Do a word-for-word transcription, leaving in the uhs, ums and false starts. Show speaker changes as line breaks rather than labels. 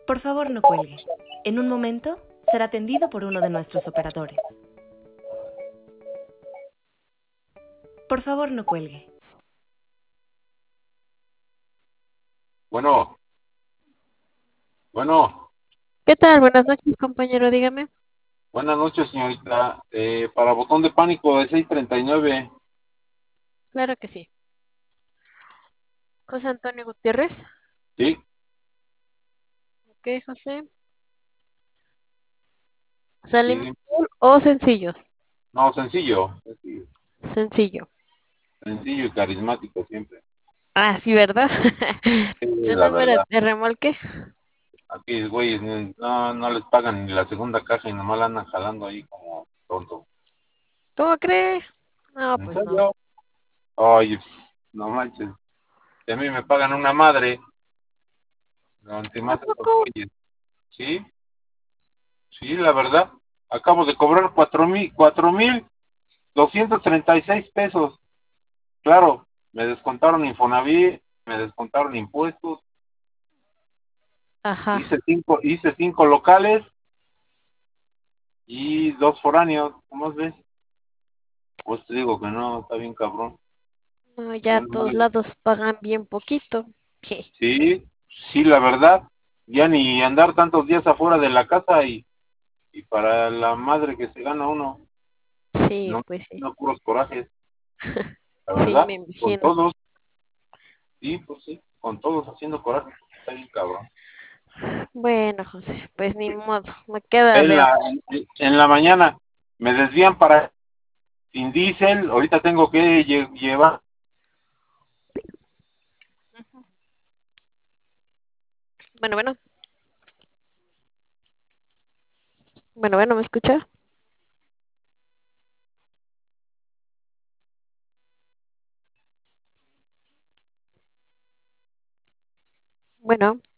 Por favor, no cuelgue. En un momento será atendido por uno de nuestros operadores. Por favor, no cuelgue.
Bueno, bueno,
¿Qué tal? Buenas noches, compañero, dígame.
buenas noches, señorita. Eh, para botón de pánico de seis treinta y nueve.
Claro que sí. José Antonio Gutiérrez.
Sí,
Ok, José.
sí,
¿Salimos o sencillos?
no, sencillo, sencillo,
Sencillo.
sencillo y carismático siempre.
Ah, sí, ¿verdad?
Sí,
¿Su
la
número
verdad.
de remolque?
Aquí, güey, no, no les pagan ni la segunda caja y nomás la andan jalando ahí como tonto.
¿Cómo cree? No,
¿En
pues no.
serio? Oye, no manches. Si a mí me pagan una madre, no, ante
¿A
más estos
poco?
güeyes. Sí, sí, la verdad. Acabo de cobrar cuatro mil, cuatro mil doscientos treinta y seis pesos. Claro, me descontaron Infonavit, me descontaron impuestos,
Ajá.
hice cinco, hice cinco locales y dos foráneos, ¿cómo ves? Pues te digo que no, está bien cabrón.
No,
Yo
ya todos
nomás-
lados pagan bien poquito. Je,
Sí, sí, la verdad, ya ni andar tantos días afuera de la casa y, y para la madre que se gana uno,
sí,
no,
pues sí.
no puros corajes, la
Sí,
verdad,
me
con
imagino.
todos, sí, pues sí, con todos haciendo coraje, está bien cabrón.
Bueno, José, pues ni modo. Me queda
En
de
la,
otra.
en la mañana me desvían para sin diésel, ahorita tengo que lle- llevar.
Bueno, bueno. Bueno, bueno, ¿me escucha? Bueno.